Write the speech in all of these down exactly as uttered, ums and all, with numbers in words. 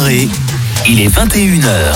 soirée, il est vingt et une heures.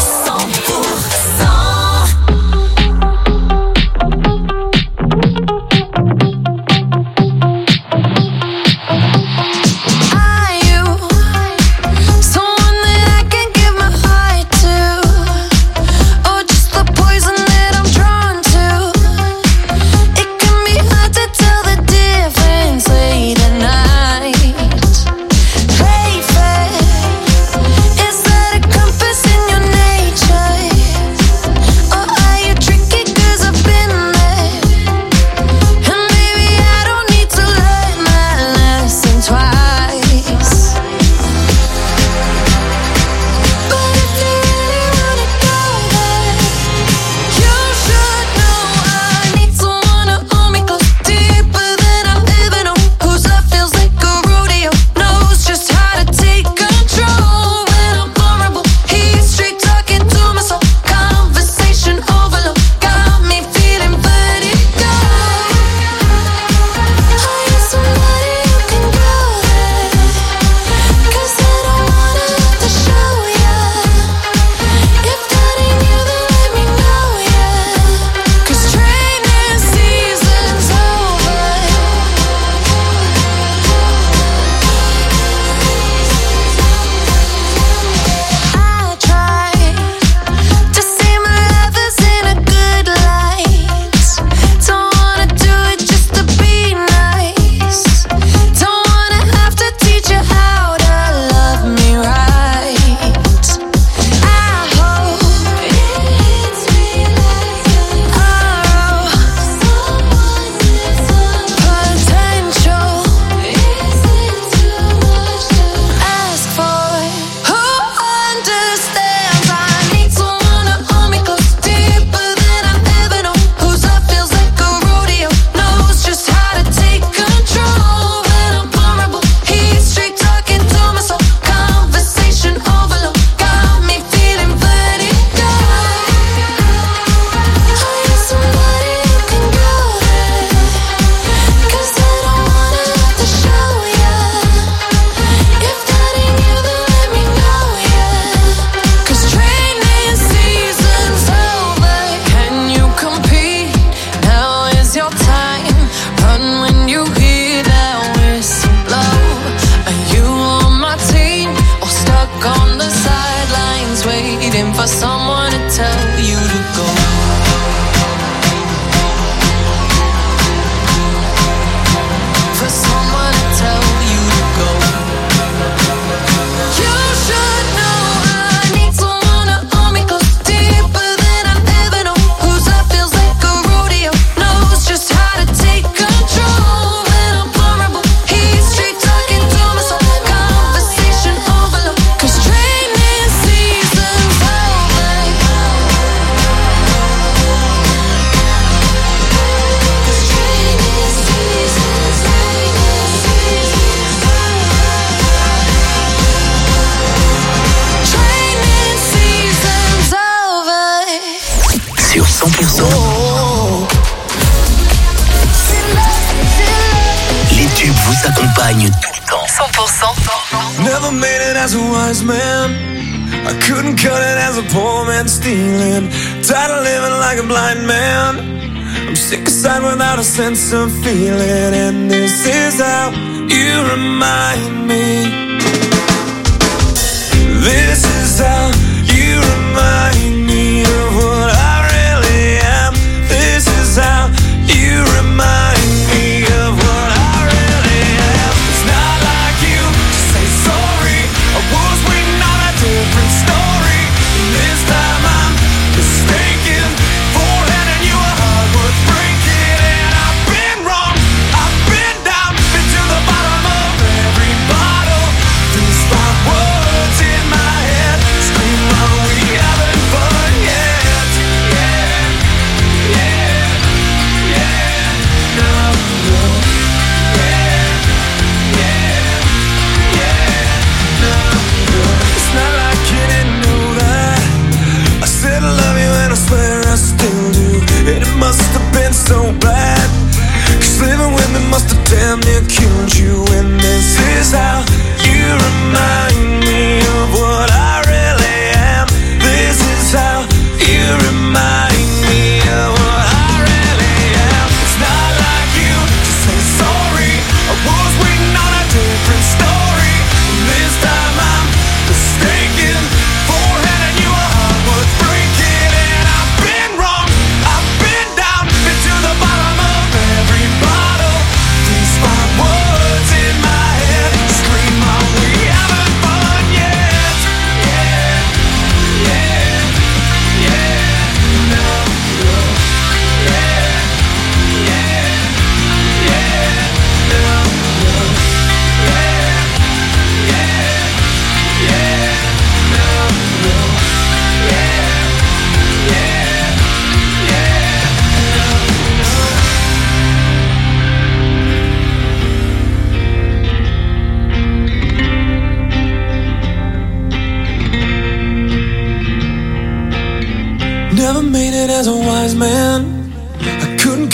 Sense of feeling, and this is how you remind me. This is how you remind me of what I really am. This is how you remind me of what I really am. It's not like you to say sorry. I was waiting on a different story, and this time I'm mistaken for handing you a heart worth breaking. Must have been so bad, 'cause living with me must have damn near killed you. And this is how you remind me of what I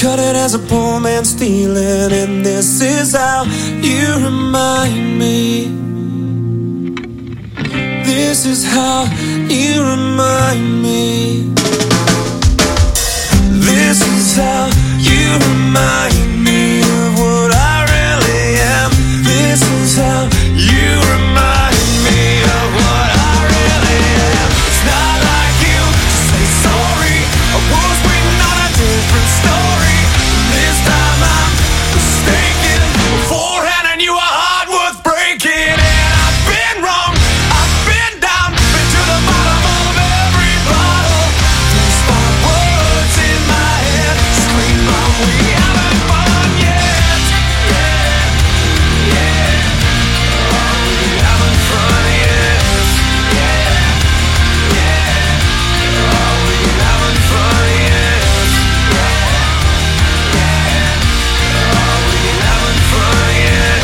cut it as a poor man stealing, and this is how you remind me. This is how you remind me. This is how you remind me of what I really am. This is how you remind me of what I really am. It's not like you to say sorry. I was waiting on a different story. This time I'm mistaken. Beforehand I knew a heart worth breaking. And I've been wrong, I've been down, been to the bottom of every bottle. Despite words in my head scream out, we haven't fun yet. Yeah, yeah. Oh, we haven't fun yet. Yeah, yeah. Oh, we haven't fun yet. Yeah, yeah. Oh, we haven't fun yet.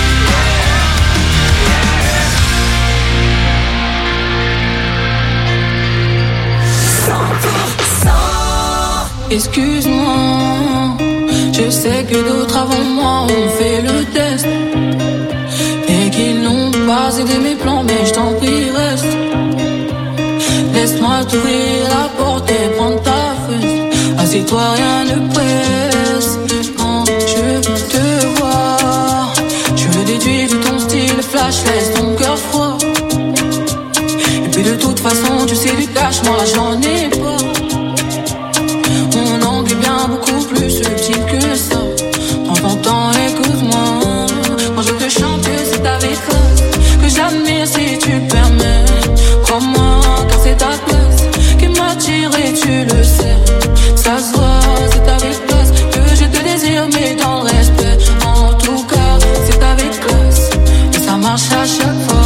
Excuse-moi, je sais que d'autres avant moi ont fait le test et qu'ils n'ont pas aidé mes plans, mais je t'en prie reste. Laisse-moi t'ouvrir la porte et prendre ta fesse. Assieds-toi, rien ne presse. Quand je te vois, je le déduis de ton style flash, laisse ton cœur froid. Et puis de toute façon, tu sais du cash, moi j'en ai pas. Mon angle est bien beaucoup plus subtil que ça. Prends ton temps, écoute-moi. Quand je te chante, c'est avec classe que j'admire si tu permets. Crois-moi, car c'est ta classe qui m'attire et tu le sais. Ça se voit, c'est avec classe que je te désire, mais dans le respect. En tout cas, c'est avec classe et ça marche à chaque fois.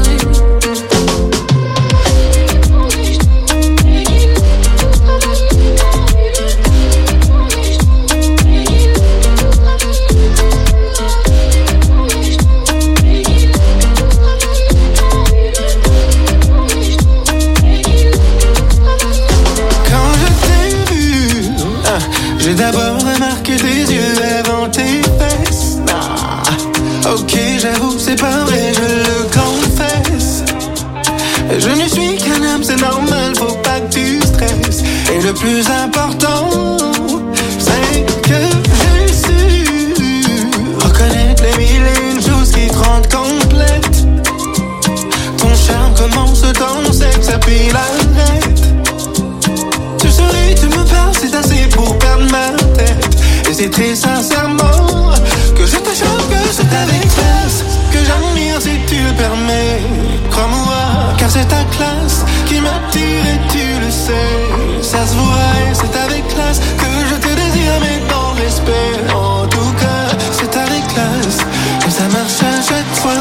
J'ai d'abord remarqué tes yeux avant tes fesses. Ah, ok, j'avoue, c'est pas vrai, je le confesse. Je ne suis qu'un homme, c'est normal, faut pas que tu stresses. Et le plus important, c'est que j'ai su reconnaître les mille et une choses qui te rendent complète. Ton charme commence dans le sexe, puis l'arrête. Tu souris, tu me parles, c'est assez pour perdre ma tête. Et c'est très sincèrement que je te choque, que c'est avec classe que j'admire si tu le permets. Crois-moi, car c'est ta classe qui m'attire et tu le sais. Ça se voit et c'est avec classe que je te désire, mais dans le respect. En tout cas, c'est avec classe et ça marche à chaque fois.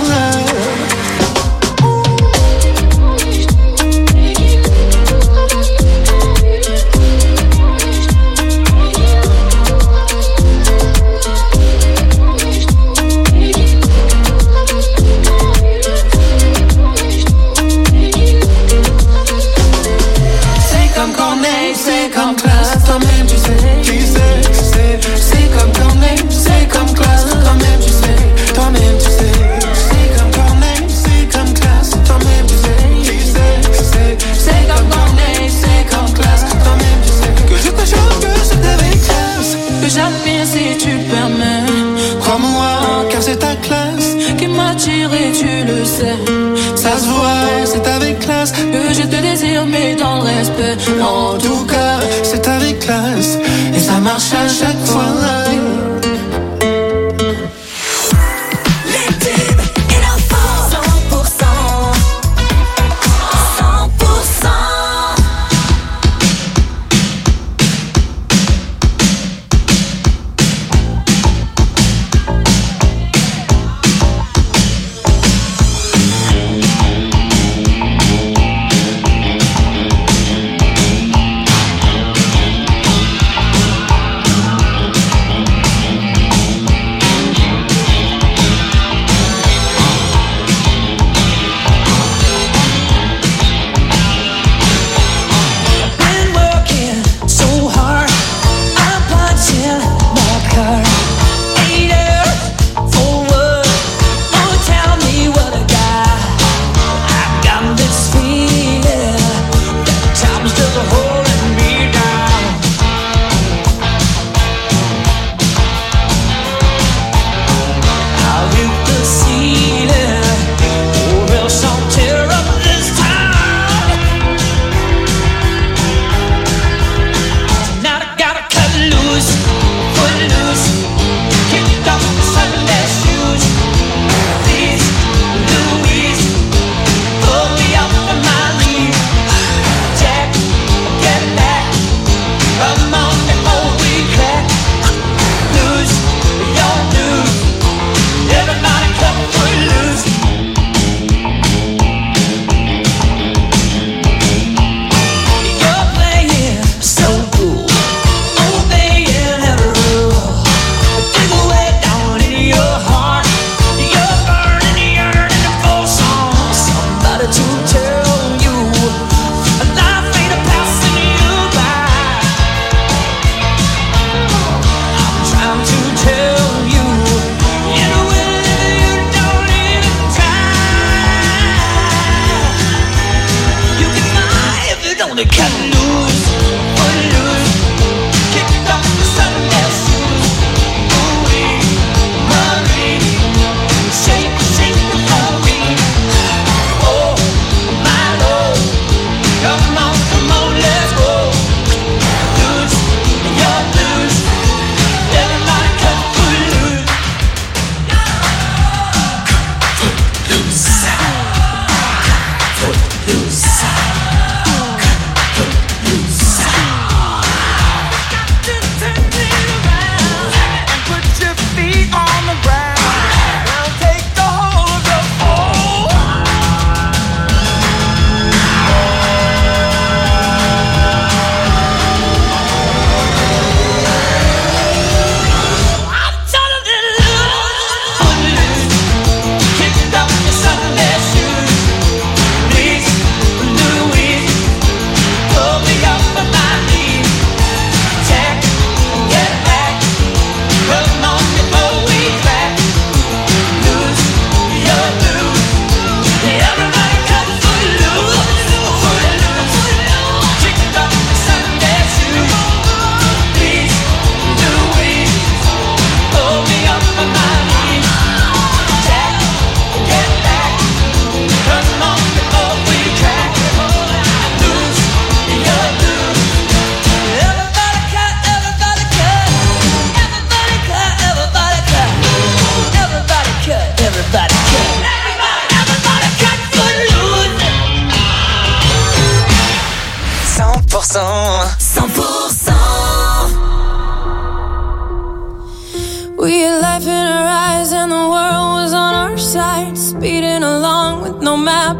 C'est comme classe, toi-même tu sais, tu sais, tu sais. C'est comme Corneille, c'est comme classe, toi-même tu sais, toi-même tu sais. C'est comme Corneille, c'est comme classe, toi-même tu sais, tu sais, tu sais. C'est comme Corneille, c'est comme classe, toi-même tu sais. Que je te choque, que c'est avec classe que j'admire si tu permets. Crois-moi, car c'est ta classe qui m'attire et tu le sais. Ça se voit, c'est avec classe que je te désire, mais dans le respect. En tout cas, c'est avec classe et ça marche à chaque fois.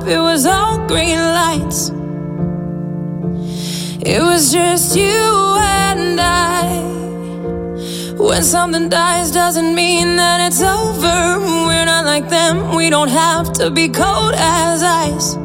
up, it was all green lights. It was just you and I. When something dies doesn't mean that it's over. We're not like them, we don't have to be cold as ice.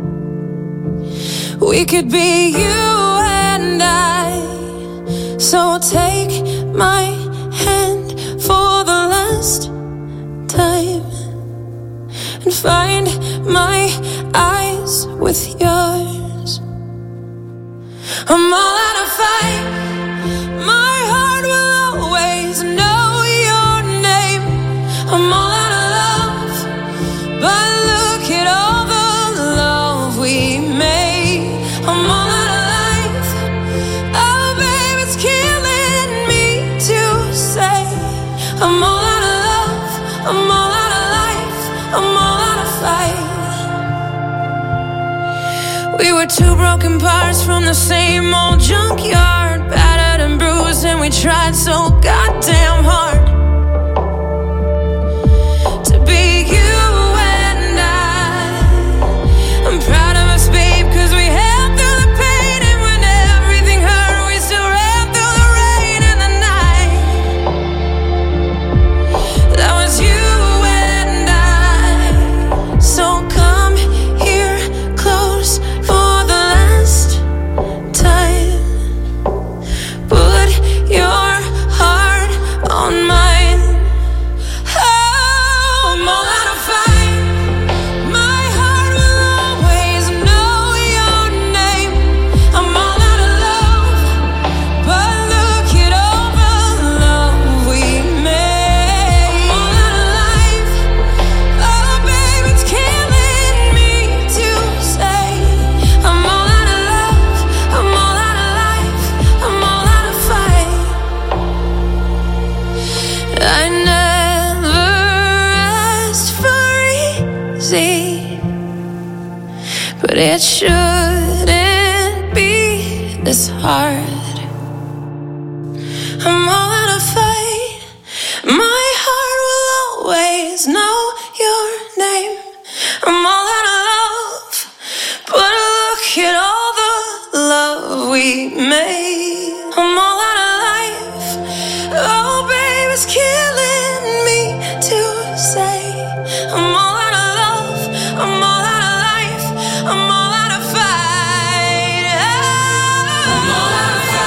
We could be you and I. So take my hand for the last time and find my eyes with yours. I'm all out of fight. My heart will always know your name. I'm all out of love, but look at all the love we made. I'm all out of life. Oh, babe, it's killing me to say. I'm all out of love. I'm all out of life. I'm all out of fight. We were two broken parts from the same old junkyard, battered and bruised, and we tried so goddamn hard to be you and I. I'm proud of us, babe, cause we held through the pain, and when everything hurt, we still ran through the rain and the night. That was you and I. So come here close for the last time. Put your heart on mine. Oh, I'm all out of fight. My heart will always know your name. I'm all out of love, but look at all the love we made. I'm all out of life. Oh, babe, it's killing me to say. I'm all out of love. I'm all out of life. I'm all out of fight. I never asked for easy, but it shouldn't be this hard. I'm all out of fight. My heart will always know your name. I'm all out of love, but look at all the love we made. I'm all out of life. Oh, babe, it's killing me to say. I'm all out of love. I'm all out of life. I'm all out of fight. I'm all out of fight.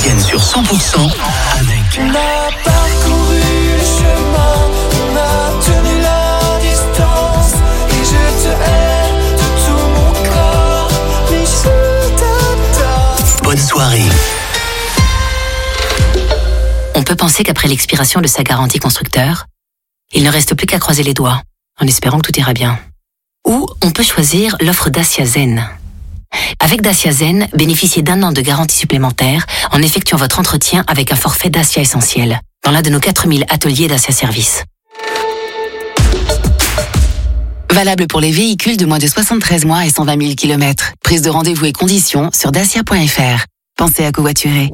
week-end sur cent pour cent avec... On a parcouru le chemin, on a tenu la distance, et je te hais de tout mon corps, mais je t'adore. Bonne soirée. On peut penser qu'après l'expiration de sa garantie constructeur, il ne reste plus qu'à croiser les doigts, en espérant que tout ira bien. Ou on peut choisir l'offre Dacia Zen. Avec Dacia Zen, bénéficiez d'un an de garantie supplémentaire en effectuant votre entretien avec un forfait Dacia Essentiel dans l'un de nos quatre mille ateliers Dacia Service. Valable pour les véhicules de moins de soixante-treize mois et cent vingt mille kilomètres. Prise de rendez-vous et conditions sur dacia point f r. Pensez à covoiturer.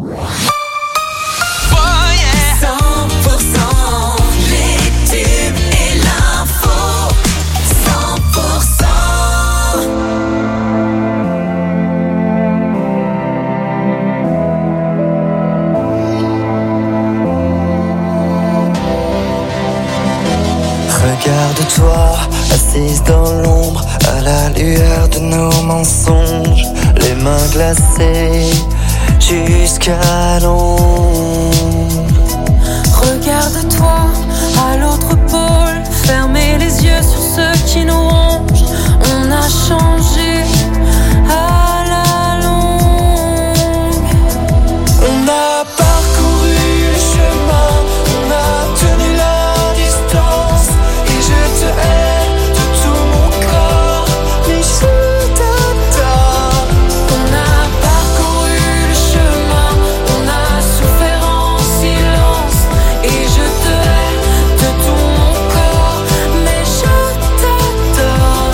Regarde-toi, assise dans l'ombre, à la lueur de nos mensonges, les mains glacées jusqu'à l'ombre. Regarde-toi à l'autre pôle, fermez les yeux sur ceux qui nous rongent. On a changé à la longue. On a parcouru le chemin, on a tenu la distance, et je te hais de tout mon corps, mais je t'adore. On a parcouru le chemin, on a souffert en silence, et je te hais de tout mon corps, mais je t'adore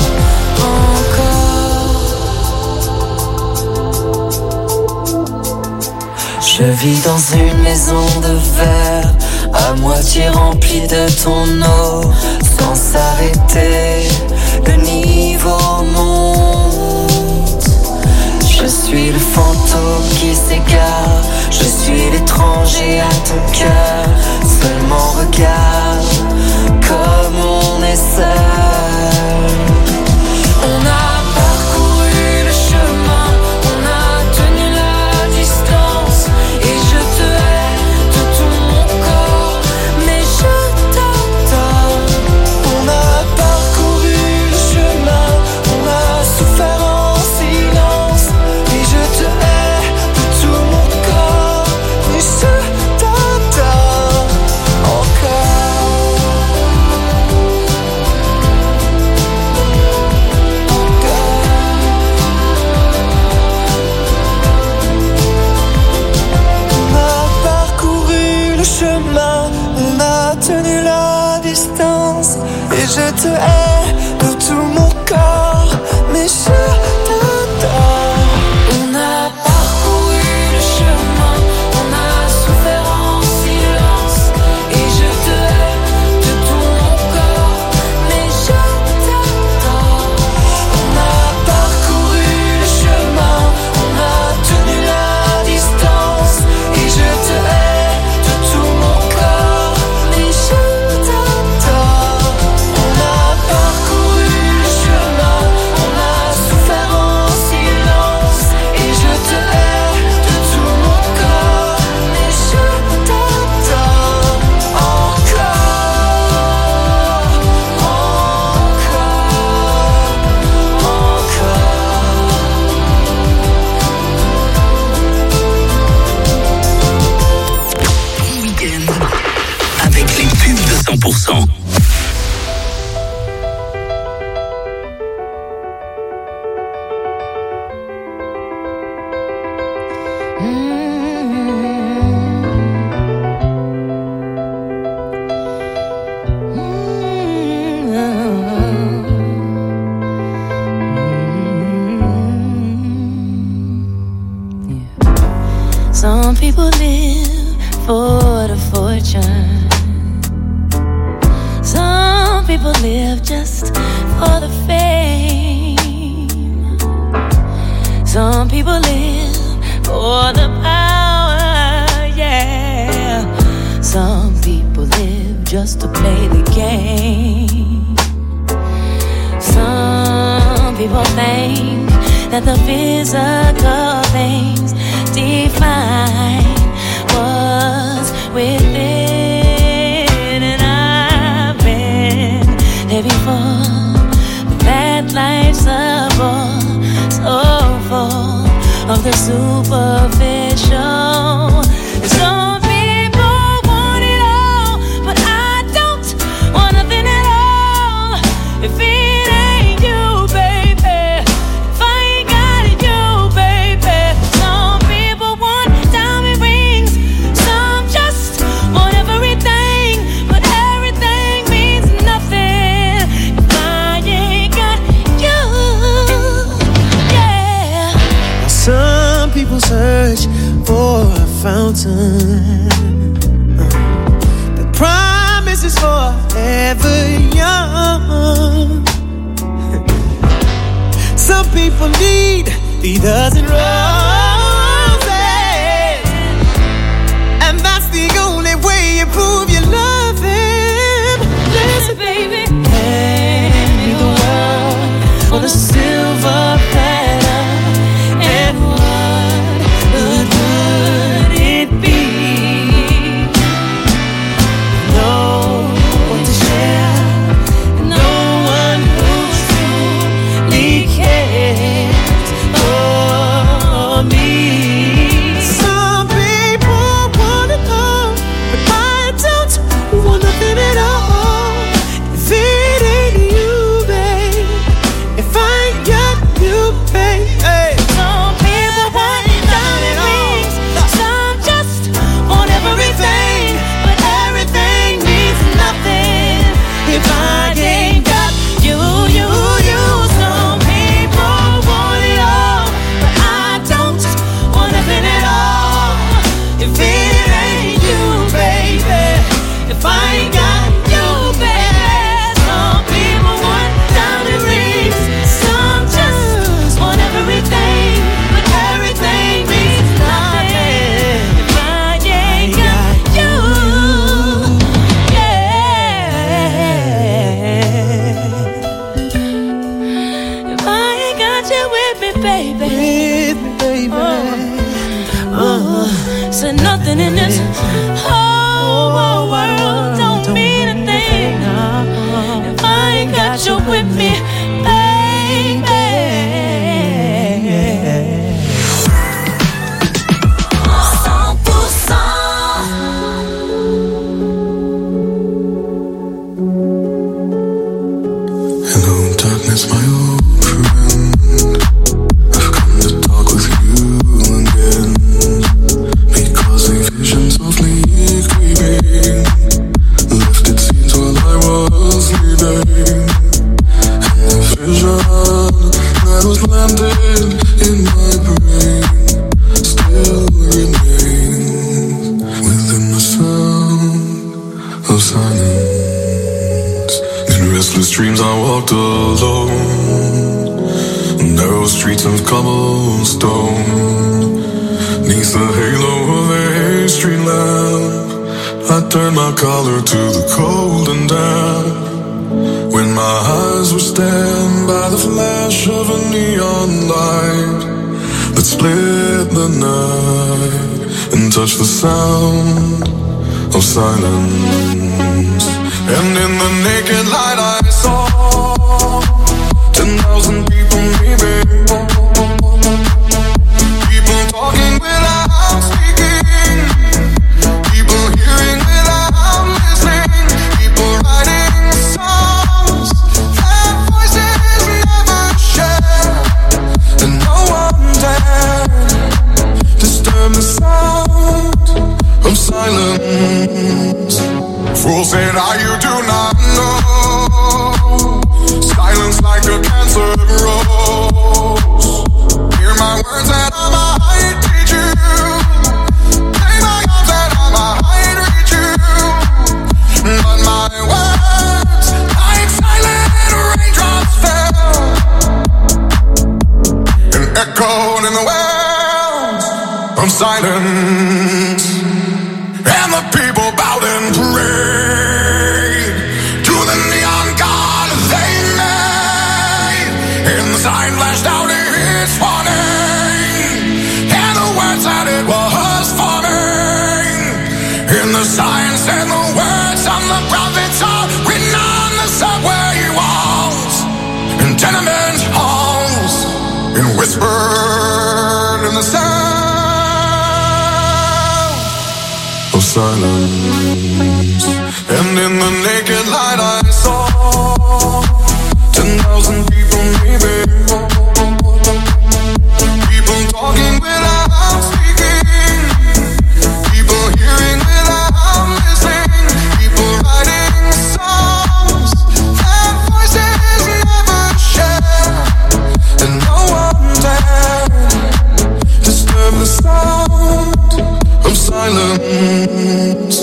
encore. Je vis dans une maison de verre, à moitié remplie de ton eau, sans s'arrêter, le niveau monte. Je suis le fantôme qui s'égare, je suis l'étranger à ton cœur. Seulement regarde comme on est seul. On a parcouru le chemin, on a tenu la distance, et je te hais de tout mon corps, mais je t'adore. On a parcouru le chemin, on a souffert en silence, et je te hais de tout mon corps, mais je t'adore encore. On a parcouru le chemin, on a tenu la distance, et je te hais de tout mon corps, mais je t'adore. On a parcouru le chemin, on a souffert en silence, et je te hais de tout mon corps, mais je t'adore. On a parcouru le chemin, on a tenu la distance, et je te hais de tout mon corps, mais je t'adore. On a parcouru le chemin, on a souffert en silence, et je te hais de tout mon corps, mais je t'adore encore, Bon week-end avec les pubs de cent pour cent. Some people live for the fortune. Some people live just for the fame. Some people live for the power, yeah. Some people live just to play the game. Some people think that the physical things define superficial. Some people want it all, but I don't want nothing at all. If it ain't you, baby, if I ain't got you, baby. Some people want diamond rings, some just want everything, but everything means nothing if I ain't got you. Yeah. Some people search for a fountain. The promise is forever young. Some people need the dozen roses, and that's the only way you prove you love him. Listen, baby, hand me the world on a silver platter, and what good would it be? No one to share, no one who truly cares for me. Some people want it all, but I don't want nothing at all. If it ain't you, babe, if I ain't got you, babe, hey. Some people want diamond rings, some just want everything, but everything means nothing if I ain't got you, you, you. Some people want it all, but I don't want nothing at all. If it ain't you, baby, if I ain't got you, baby. Some people want diamond rings, some just want everything, but everything means nothing if I ain't got you. Yeah. If I ain't got you with me, baby. With me, baby. Uh, so nothing in this whole whole world don't mean a thing if I ain't got you with me, baby. cent pour cent. Hello, darkness, my old friend. I've come to talk with you again, because the visions of me creeping left its scenes while I was sleeping, and the vision that was landed in my brain still remains within the sound of silence. In restless dreams I walked alone, narrow streets of cobblestone, neath the halo of a street lamp. I turned my collar to the cold and damp, when my eyes were stabbed by the flash of a neon light that split the night and touched the sound of silence. And in the naked light I saw ten thousand people maybe, people talking without speaking, people hearing without listening, people writing songs that voices never share, and no one dared disturb the sound of silence. Fools said, "Ah, you do not know. Silence like a cancer grows. Hear my words and I might teach you. Lay my arms and I might reach you. But my words, like silent raindrops, fell and echoed in the wells of silence. And the people bowed and prayed to the neon god they made. And the sign flashed out its warning, and the words that it was forming. And the sign said the words on the prophets are written on the subway walls and tenement halls, and whispered in the sound silence. And in the naked light I saw ten thousand people maybe, people talking without speaking, people hearing without listening, people writing songs that voices never share, and no one dared disturb the sound of silence.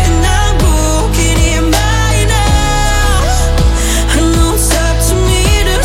To me to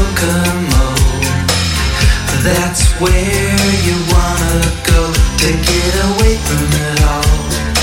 Kokomo. That's where you wanna go to get away from it all.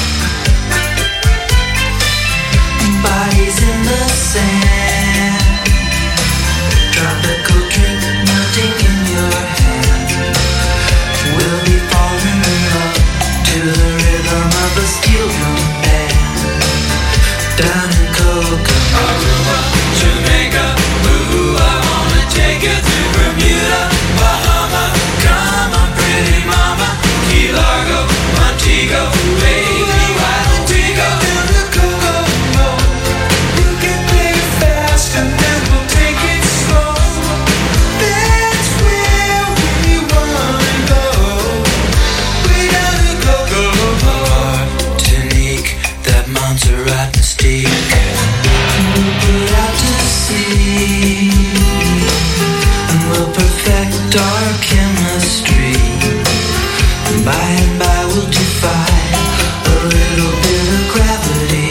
Bodies in the sand, tropical drink melting in your hand. We'll be falling in love to the rhythm of a steel drum band. Down in Kokomo, Aruba, Jamaica, ooh, I wanna take you to Bermuda, Bahama, come on pretty mama, Key Largo, Montego, baby, why don't we go down to Kokomo. You can play it fast and then we'll take it slow. That's where we wanna go. Way down to Kokomo. Martinique, that Montserrat mystique. We'll put out to sea and we'll perfect our chemistry. And by and by we'll defy a little bit of gravity.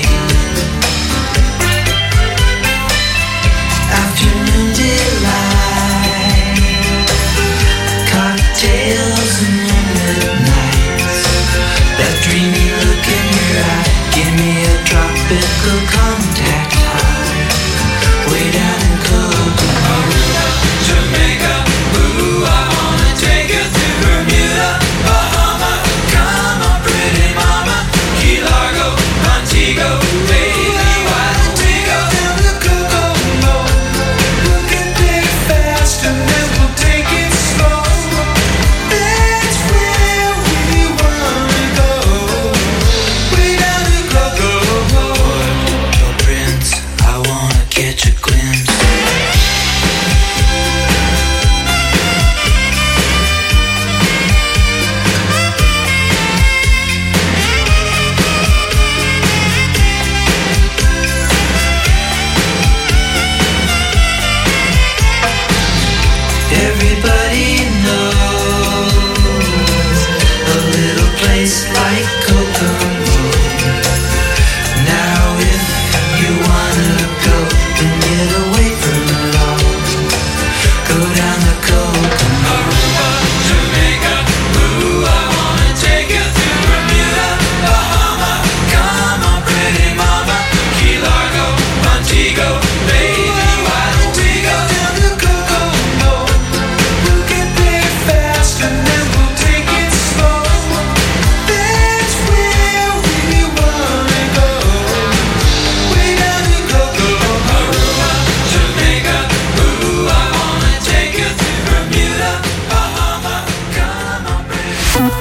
Afternoon delight, cocktails and moonlit nights. That dreamy look in your eye, give me a tropical contact high. Way down in Kokomo. Jamaica, ooh, I wanna take you to Bermuda, Bahama, come on pretty mama, Key Largo, Montego, baby, why don't we go Down to Kokomo. You can play it fast and then we'll take it slow. That's where we wanna go. Way down to Kokomo. Your prince, I wanna catch a glimpse. Everybody knows a little place like Kokomo. Now if you wanna go and get away from it all, go down to Kokomo. Jamaica, ooh, I wanna take you to Bermuda, Bahama, come on pretty mama, Key Largo, Montego, baby, why don't we go Down to Kokomo. You can play it fast and then we'll take it slow. That's where we wanna go. Way down to Kokomo. Jamaica, ooh, I wanna take you to Bermuda, Bahama, come on pretty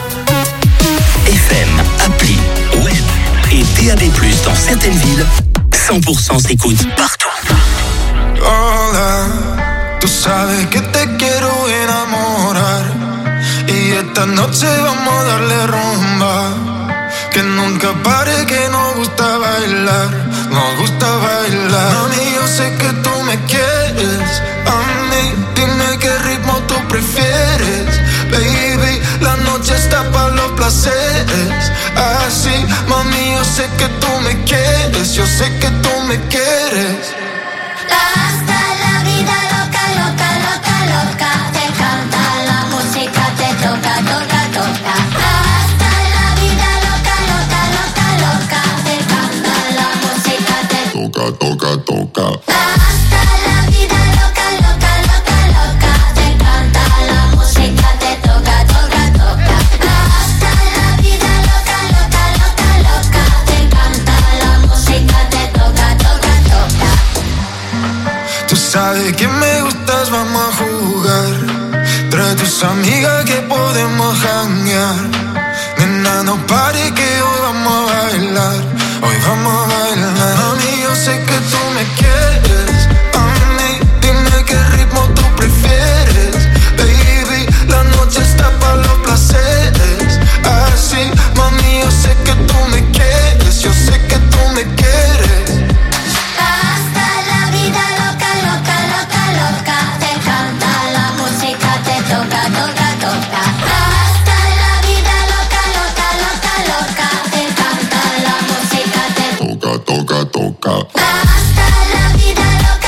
F M, appli, web et D A B plus, dans certaines villes, cent pour cent s'écoute partout. Hola, tú sabes que te quiero enamorar y esta noche vamos a darle rumba. Que nunca pare, que nos gusta bailar, nos gusta bailar. Mami, yo sé que tú me quieres, a mí dime qué ritmo tú prefieres. Baby, la noche está para los placeres. Así, mami, yo sé que tú me quieres, yo sé que tú me quieres. Hasta la vida loca, loca, loca, loca. Te canta la música, te toca, toca, toca. Hasta la vida loca, loca, loca, loca. Te canta la música, te Toca, toca, toca. Hasta la vida loca, loca, loca, loca. Te canta la música, te toca, toca, toca. Hasta la vida loca, loca, loca, loca. Te canta la música, te toca, toca, toca. Tú sabes que me gustas, vamos a jugar. Trae tus amigas que podemos janguear. Nena, no pare que hoy vamos a bailar. Hoy vamos a bailar. Mami, yo sé que tú me quieres. A mí, dime qué ritmo tú prefieres. Baby, la noche está para los placeres. Así, mami, yo sé que tú me quieres. Yo sé que tú me quieres. Hasta la vida loca, loca, loca, loca. Te canta la música, te toca, toca, toca. Hasta la vida loca, loca, loca, loca. Te canta la música, te Toca, toca, toca. Hasta la vida loca.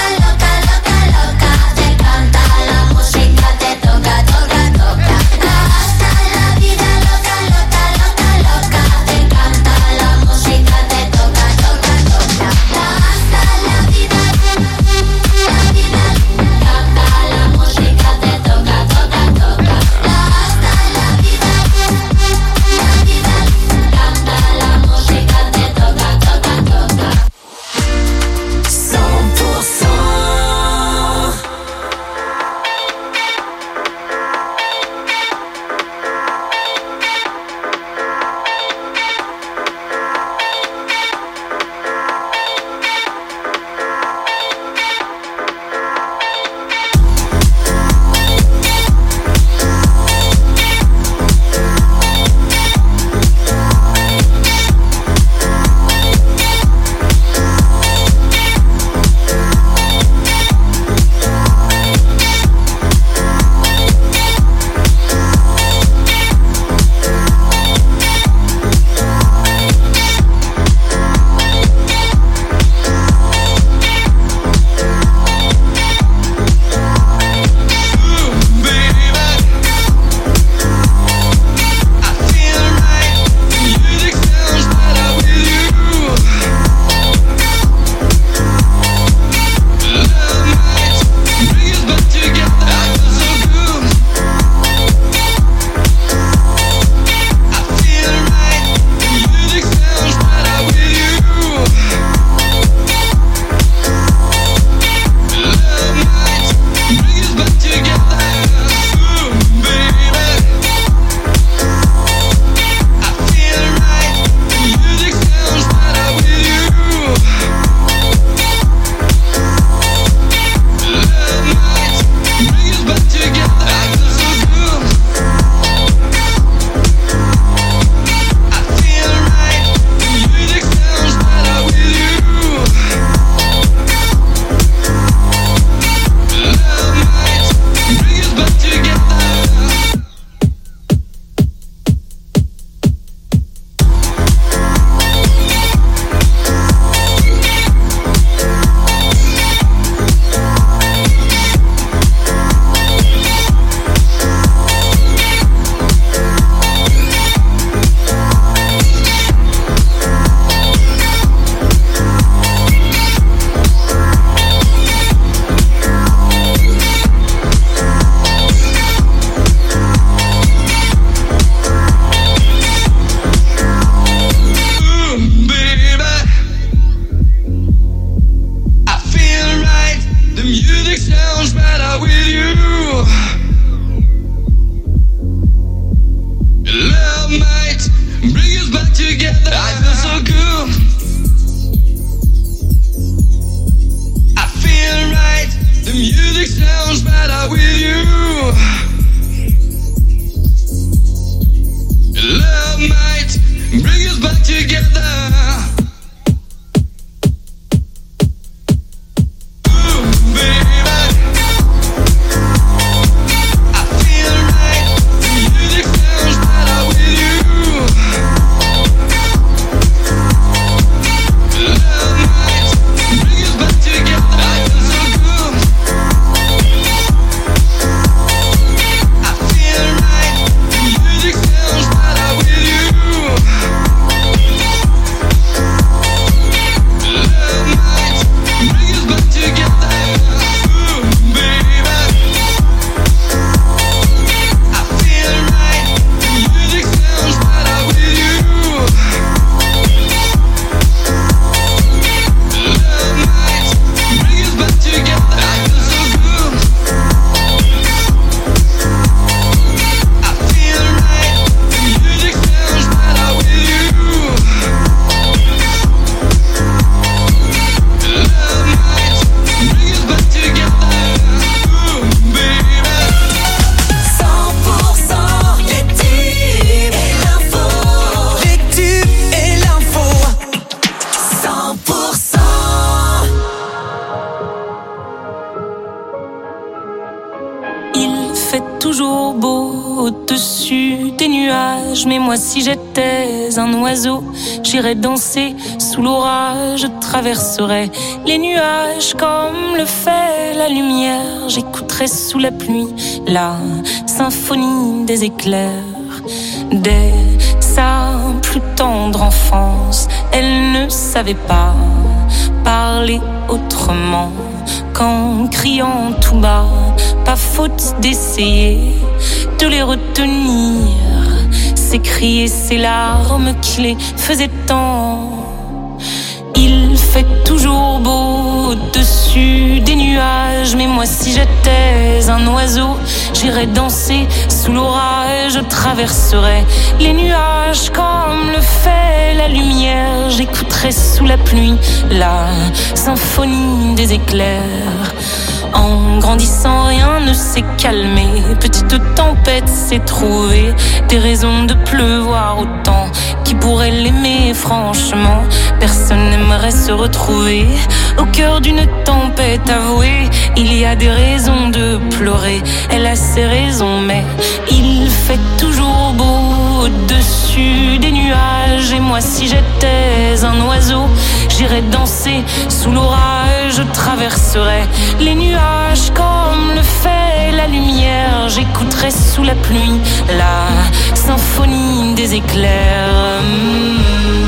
toujours beau au-dessus des nuages. Mais moi si j'étais un oiseau, j'irais danser sous l'orage. Je traverserais les nuages comme le fait la lumière. J'écouterais sous la pluie la symphonie des éclairs. Dès sa plus tendre enfance, elle ne savait pas parler autrement qu'en criant tout bas. Pas faute d'essayer de les retenir, ces cris et ces larmes qui les faisaient tant. Il fait toujours beau au-dessus des nuages. Mais moi si j'étais un oiseau, j'irais danser sous l'orage. Je traverserais les nuages comme le fait la lumière. J'écouterais sous la pluie la symphonie des éclairs. En grandissant, rien ne s'est calmé. Petite tempête s'est trouvée des raisons de pleuvoir autant. Qui pourrait l'aimer franchement? Personne n'aimerait se retrouver au cœur d'une tempête. Avouée, il y a des raisons de pleurer. Elle a ses raisons, mais il fait toujours beau au-dessus des nuages. Et moi si j'étais un oiseau, j'irais danser sous l'orage. Je traverserais les nuages comme le fait la lumière. J'écouterais sous la pluie la symphonie des éclairs. mmh.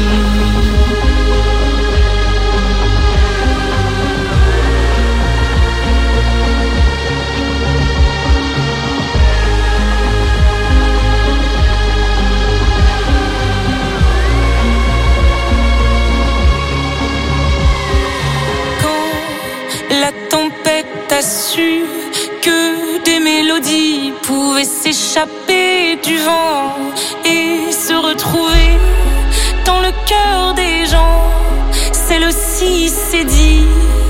La tempête a su que des mélodies pouvaient s'échapper du vent et se retrouver dans le cœur des gens. Celle aussi s'est dit,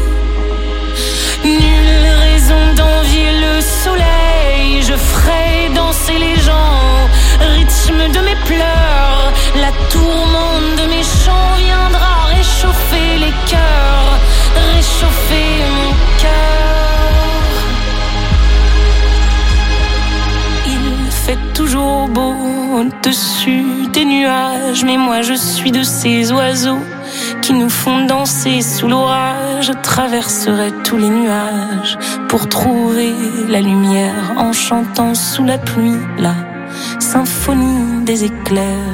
nulle raison d'envier le soleil. Je ferai danser les gens, rythme de mes pleurs. La tourmente de mes chants viendra réchauffer les cœurs, réchauffer mon cœur. Il fait toujours beau au-dessus des nuages. Mais moi je suis de ces oiseaux qui nous font danser sous l'orage. Je traverserai tous les nuages pour trouver la lumière en chantant sous la pluie la symphonie des éclairs.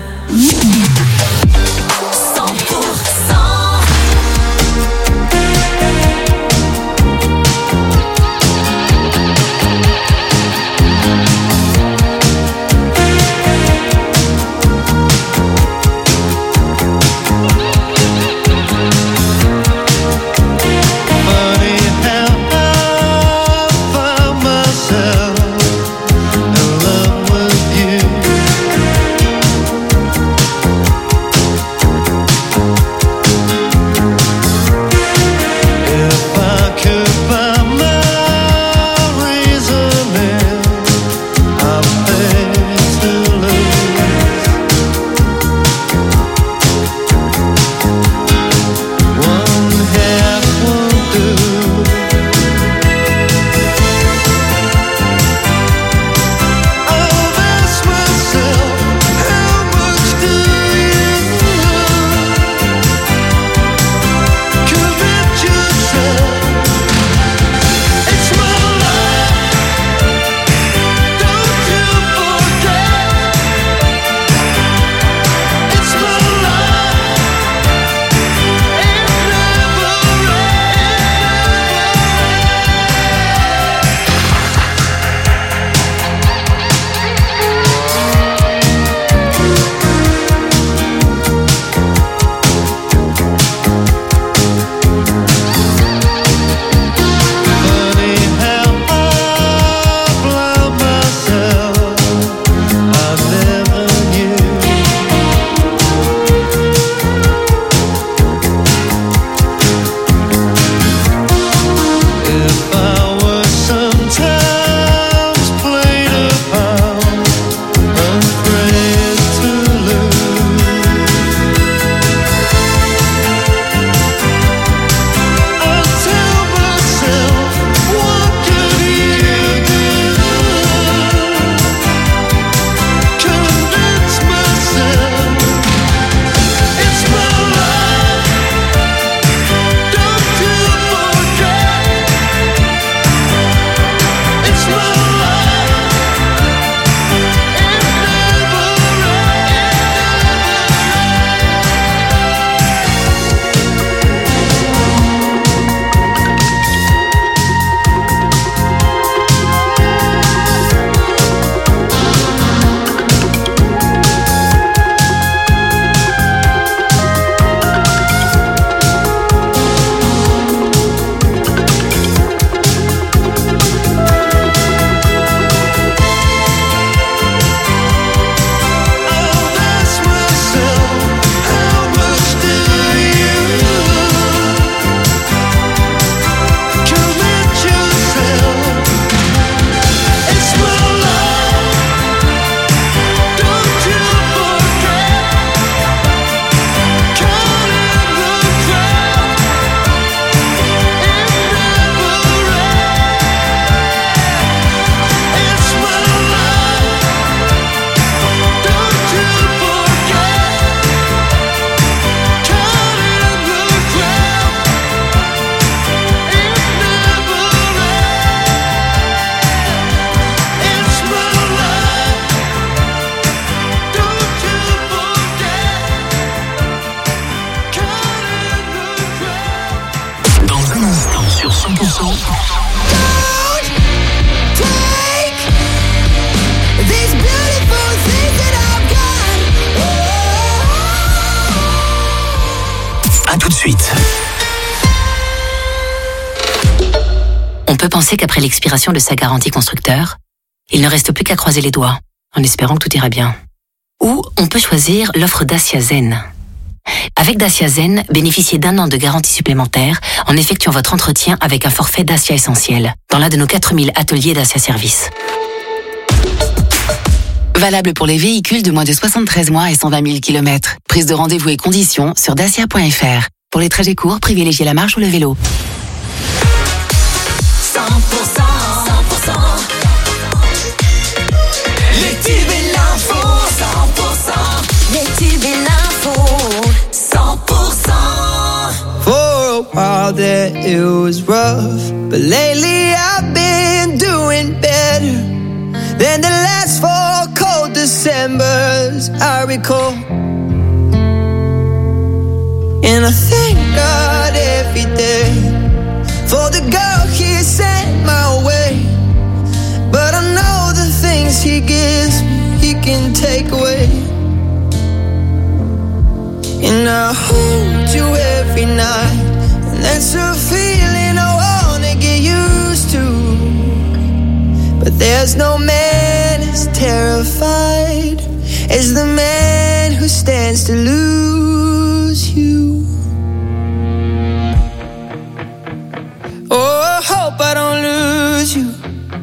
peut penser qu'après l'expiration de sa garantie constructeur, il ne reste plus qu'à croiser les doigts, en espérant que tout ira bien. Ou on peut choisir l'offre Dacia Zen. Avec Dacia Zen, bénéficiez d'un an de garantie supplémentaire en effectuant votre entretien avec un forfait Dacia Essentiel dans l'un de nos quatre mille ateliers Dacia Service. Valable pour les véhicules de moins de soixante-treize mois et cent vingt mille kilomètres. Prise de rendez-vous et conditions sur dacia point f r. Pour les trajets courts, privilégiez la marche ou le vélo. cent pour cent, cent pour cent. Les tubes et l'info, cent pour cent. Les tubes et l'info, cent pour cent. For a while there it was rough, but lately I've been doing better than the last four cold Decembers I recall. And I thank God every day for the girl He sent my way. But I know the things He gives me, He can take away. And I hold you every night, and that's a feeling I wanna get used to. But there's no man as terrified as the man who stands to lose you. Oh, I hope I don't lose you.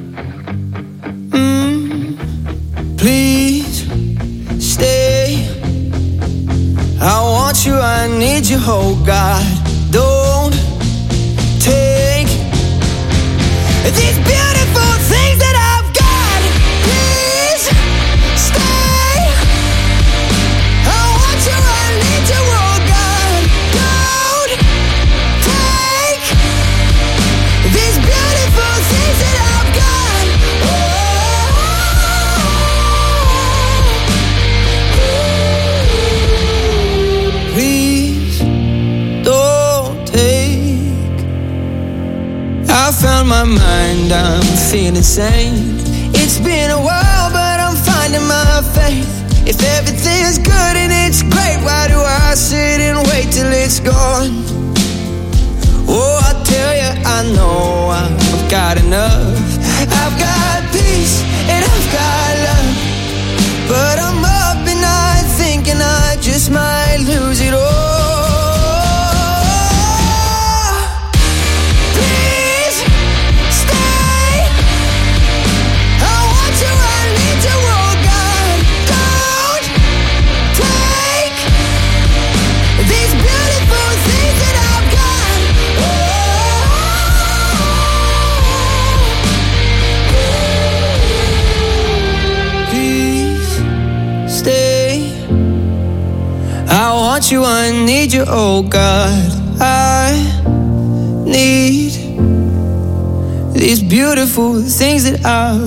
Mm, please stay. I want you, I need you, oh God. Don't take these beautiful things that I've got. Please stay. I want you, I need you, oh God. Don't take these beautiful things that I've got. Oh. Please don't take. I found my mind, I'm feeling sane. It's been a while, but I'm finding my faith. If everything's good and it's great, why do I sit and wait till it's gone? Oh, I tell you, I know I've got enough. I've got peace and I've got love, but I'm up and I thinking I just might lose it all. I want you, I need you, oh God. I need these beautiful things that I